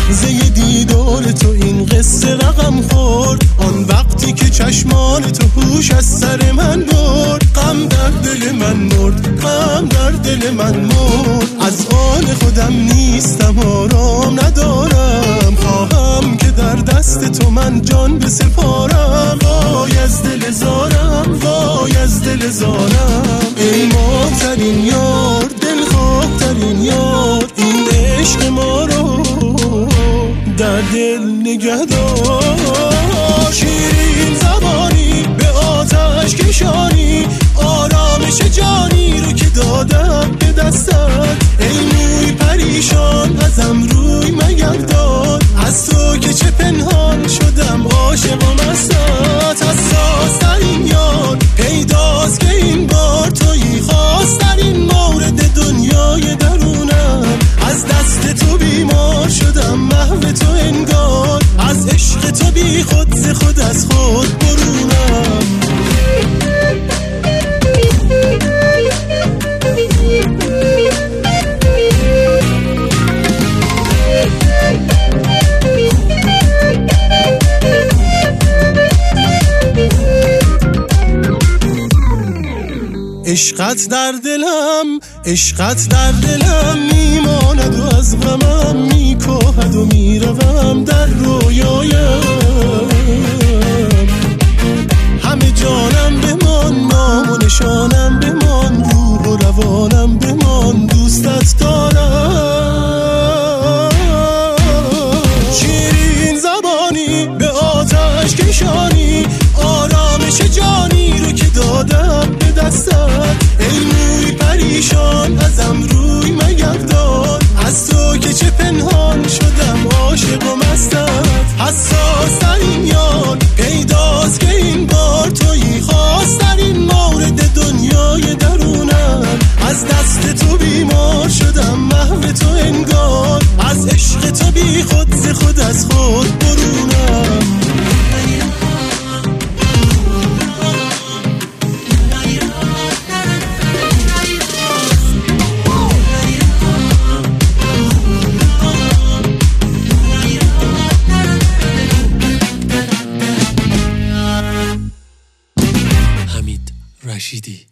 لحظه دیدار تو این قصه رقم خورد، آن وقتی که چشمان تو هوش از سر من برد. غم در دل من مرد، غم در دل من مرد. از آن خودم نیستم، آرام ندارم، خواهم که در دست تو من جان بسپارم. وای از دل زارم، وای از دل زارم. ای ماه‌ترین یار، دلخواه‌ترین یار، این عشق ما رو در دل نگه دار. شیرین زبانی به آتش کشانی، آرامش جانی رو که دادم به دستت. ای موی پریشان ازم روی مگردان، از تو که چه پنهان شدم عاشق و مستت. حساس‌ترین یار پیداست که این بار تویی، خواسترین مورد دنیای درونم. از دست تو بیمار شدم، محو تو انگار، از عشق تو بی خود ز خود از خود برونم. عشقت در دلم، عشقت در دلم میماند و از غمم میکاهد و میروم در رویایم. همه جانم بمان، نام و نشانم بمان، روح و روانم بمان، دوستت دارم. شیرین زبانی به آتش کشانی، آرامش جانی رو که دادم به دستت. ای موی پریشان ازم روی مگردان، از تو که چه پنهان شدم عاشق و مستت. حساس‌ترین یار پیداست که این بار تویی، خواسترین مورد دنیای درونم. از دست تو بیمار شدم، محو تو انگار، از عشق تو بی خود ز خود از خود برونم. حمید رشیدی.